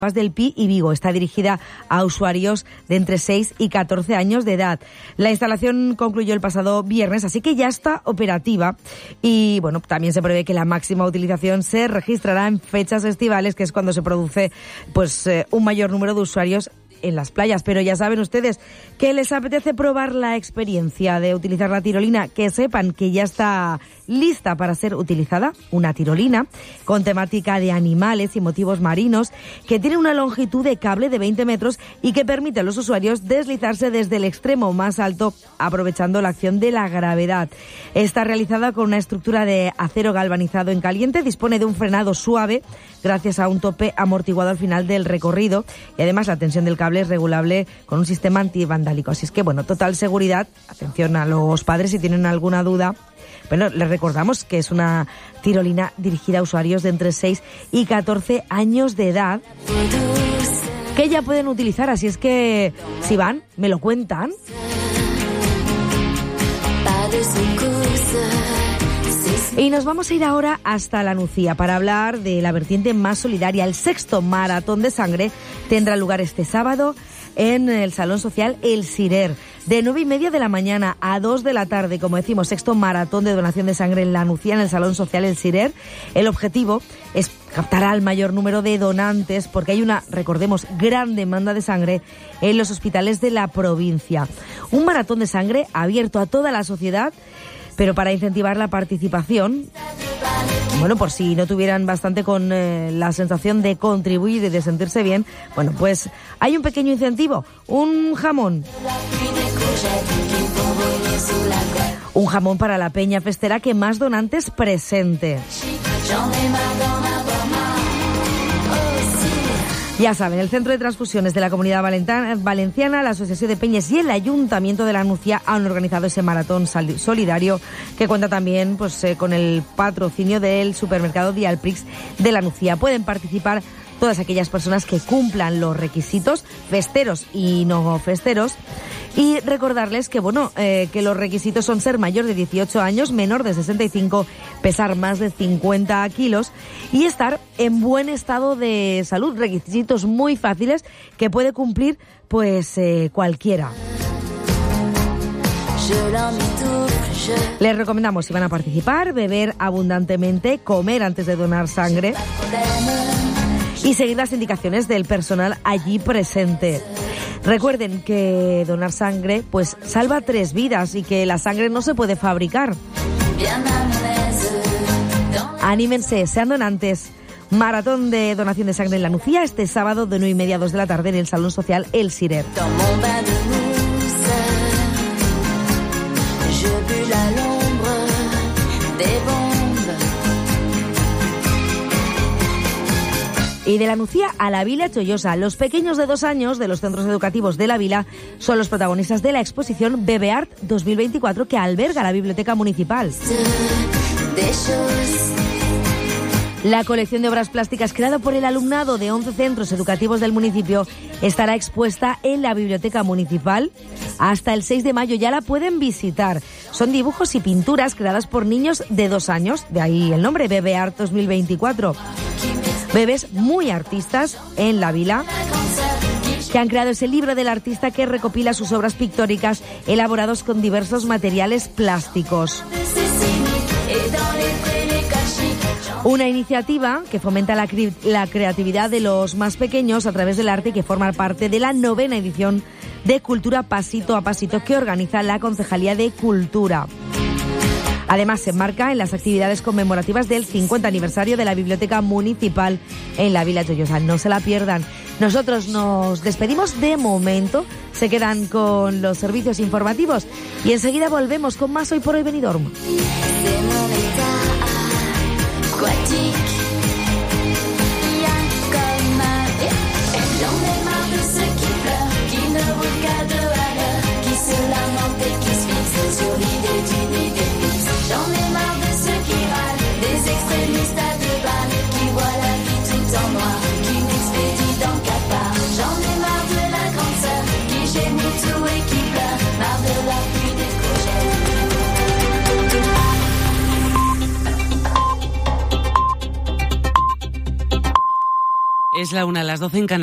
del Pi y Vigo. Está dirigida a usuarios de entre 6 y 14 años de edad. La instalación concluyó el pasado viernes, así que ya está operativa. Y bueno, también se prevé que la máxima utilización se registrará en fechas estivales, que es cuando se produce un mayor número de usuarios en las playas. Pero ya saben ustedes que les apetece probar la experiencia de utilizar la tirolina, que sepan que ya está lista para ser utilizada, una tirolina con temática de animales y motivos marinos, que tiene una longitud de cable de 20 metros y que permite a los usuarios deslizarse desde el extremo más alto aprovechando la acción de la gravedad. Está realizada con una estructura de acero galvanizado en caliente, dispone de un frenado suave gracias a un tope amortiguado al final del recorrido y además la tensión del cable es regulable con un sistema antivandálico. Así es que bueno, total seguridad. Atención a los padres si tienen alguna duda. Bueno, les recordamos que es una tirolina dirigida a usuarios de entre 6 y 14 años de edad que ya pueden utilizar, así es que si van, me lo cuentan. Y nos vamos a ir ahora hasta La Nucía para hablar de la vertiente más solidaria. El 6º Maratón de Sangre tendrá lugar este sábado en el Salón Social El Cirer, de 9:30 de la mañana a 2 de la tarde, como decimos, 6º Maratón de Donación de Sangre en La Nucía, en el Salón Social El Cirer. El objetivo es captar al mayor número de donantes, porque hay una, recordemos, gran demanda de sangre en los hospitales de la provincia. Un maratón de sangre abierto a toda la sociedad, pero para incentivar la participación, bueno, por si no tuvieran bastante con la sensación de contribuir y de sentirse bien, bueno, pues hay un pequeño incentivo, un jamón. Un jamón para la peña festera que más donantes presente. Ya saben, el Centro de Transfusiones de la Comunidad Valenciana, la Asociación de Peñas y el Ayuntamiento de La Nucía han organizado ese maratón solidario que cuenta también con el patrocinio del supermercado Dialprix de La Nucía. Pueden participar todas aquellas personas que cumplan los requisitos, festeros y no festeros. Y recordarles que que los requisitos son ser mayor de 18 años, menor de 65, pesar más de 50 kilos y estar en buen estado de salud. Requisitos muy fáciles que puede cumplir cualquiera. Les recomendamos, si van a participar, beber abundantemente, comer antes de donar sangre y seguir las indicaciones del personal allí presente. Recuerden que donar sangre salva 3 vidas y que la sangre no se puede fabricar. Anímense, sean donantes. Maratón de donación de sangre en La Nucía este sábado de 9:30 a 2 de la tarde en el Salón Social El Cirer. Y de La Nucía a la Vila Chollosa. Los pequeños de 2 años de los centros educativos de la vila son los protagonistas de la exposición BebeArt 2024 que alberga la Biblioteca Municipal. La colección de obras plásticas creada por el alumnado de 11 centros educativos del municipio estará expuesta en la Biblioteca Municipal hasta el 6 de mayo. Ya la pueden visitar. Son dibujos y pinturas creadas por niños de 2 años, de ahí el nombre BebeArt 2024. Bebés muy artistas en la vila que han creado ese libro del artista que recopila sus obras pictóricas elaborados con diversos materiales plásticos. Una iniciativa que fomenta la creatividad de los más pequeños a través del arte y que forma parte de la 9ª edición de Cultura Pasito a Pasito que organiza la Concejalía de Cultura. Además, se enmarca en las actividades conmemorativas del 50 aniversario de la Biblioteca Municipal en la Vila Chollosa. No se la pierdan. Nosotros nos despedimos de momento. Se quedan con los servicios informativos y enseguida volvemos con más Hoy por Hoy Benidorm. J'en ai marre de ceux qui râlent, des extrémistes à 2 balles, qui voient la vie tout en noir, qui m'expédient dans 4 parts. J'en ai marre de la grande sœur, qui gémit tout et qui pleure, marre de la pluie des courgettes. Es la 1, las 12 en Canarias.